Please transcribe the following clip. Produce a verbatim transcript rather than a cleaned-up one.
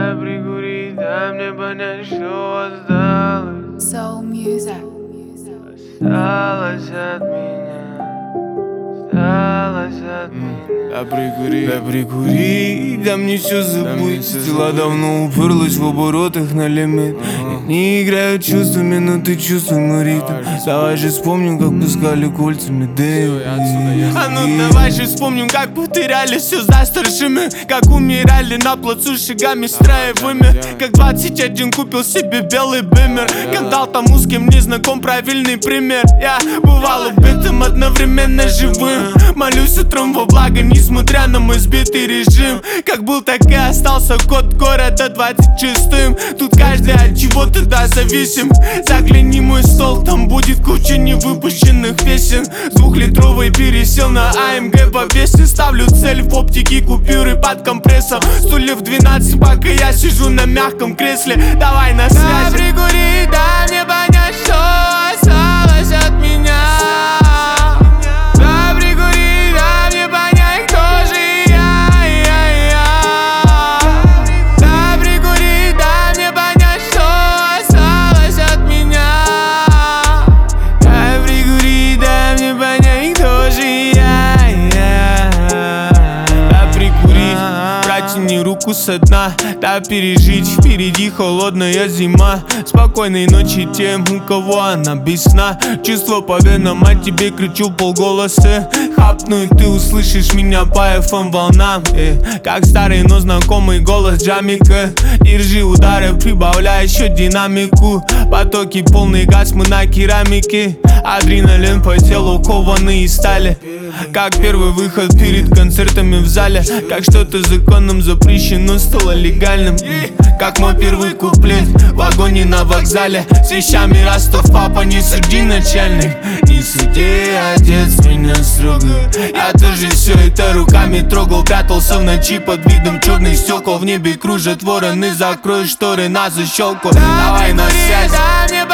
Дай прикурить, дай мне понять, что осталось. Soul Music. Осталось от меня, осталось от меня. Да прикури, да прикури, да мне все забыть. Дела давно уперлась в оборотах на лимит. Не играют чувствами, но ты чувствуй мой ритм. Давай же вспомним, как пускали кольцами дым. А ну давай же вспомним, как потеряли все за старшими. Как умирали на плацу шагами строевыми. Как двадцать один купил себе белый бимер. Как дал тому, с кем не знаком, правильный пример. Я бывал убитым, одновременно живым. Молюсь утром во благо, несмотря на мой сбитый режим. Как был, так и остался код города двадцать шестым. Тут каждый от чего-то да зависим. Загляни мой стол, там будет куча невыпущенных песен. С двухлитровой пересел на АМГ по песне. Ставлю цель в оптике, купюры под компрессом. Стульев двенадцать, пока я сижу на мягком кресле. Давай на связи. Да прикури, дай мне понять, что осталось от меня. Протяни руку со дна, да пережить. Впереди холодная зима. Спокойной ночи тем, у кого она без сна. Чувство по венам, а тебе кричу полголоса. Хапну и ты услышишь меня по эф эм волнам, э. Как старый, но знакомый голос джамика. Держи удары, прибавляй еще динамику. Потоки полный газ, мы на керамике. Адреналин по телу, кованный из стали. Как первый выход перед концертами в зале. Как что-то законом запрещено стало легальным. Как мой первый куплет в вагоне на вокзале. С вещами Ростов, папа, не суди начальник. Не суди, отец меня строго. Я тоже все это руками трогал. Прятался в ночи под видом черных стекол. В небе кружат вороны, закрой шторы на защелку. Давай на связь.